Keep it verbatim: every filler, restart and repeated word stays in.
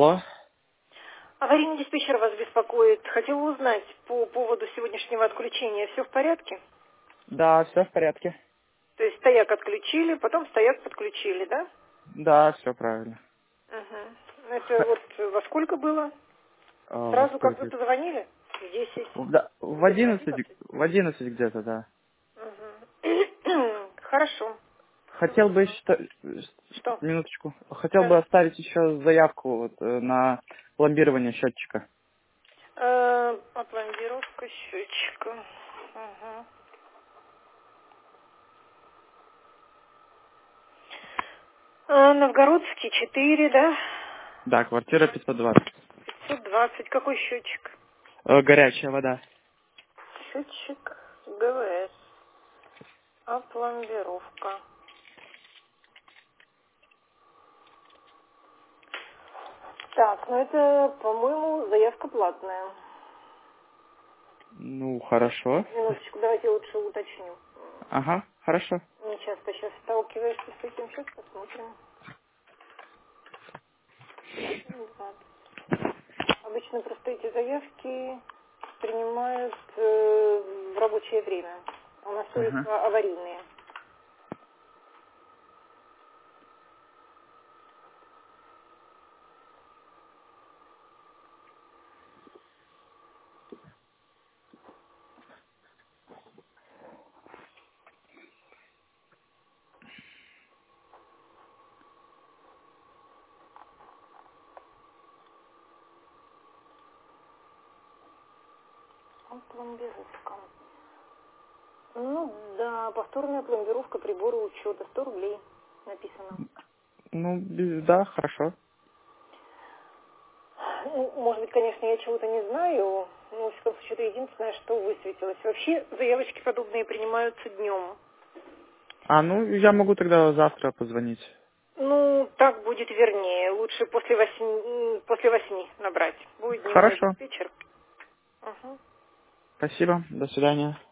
Алло. Аварийный диспетчер вас беспокоит. Хотела узнать по поводу сегодняшнего отключения. Все в порядке? Да, все в порядке. То есть стояк отключили, потом стояк подключили, да? Да, все правильно. Угу. Это Х- вот во сколько было? а, во Сразу, как вы сколько? позвонили? В десять? В- Да, в Где-то в одиннадцать, одиннадцать? в одиннадцать где-то, да. Угу. Хорошо. Всё Хотел бы поняла. еще, Что? минуточку, хотел бы Да. оставить еще заявку вот, э, на пломбирование счетчика. Э, опломбировка счетчика. Ага. Э, Новгородский четыре, да? Да, квартира пятьсот двадцать. пятьсот двадцать. Какой счетчик? Э, горячая вода. Счетчик ГВС. Опломбировка. Так, ну это, по-моему, заявка платная. Ну, хорошо. Минуточку, давайте я лучше уточню. Ага, хорошо. Не часто сейчас сталкиваешься с этим. Сейчас посмотрим. Вот. Обычно просто эти заявки принимают э, в рабочее время. У нас Ага. только аварийные. Опломбировка. Ну да, повторная пломбировка прибора учета. сто рублей написано. Ну, без- да, хорошо. Ну, может быть, конечно, я чего-то не знаю, но, в всяком случае, это единственное, что высветилось. Вообще, заявочки подобные принимаются днем. А, ну, я могу тогда завтра позвонить. Ну, так будет вернее. Лучше после восьми, м, после восьми набрать. Будет дневной Хорошо. диспетчер. Угу. Спасибо. До свидания.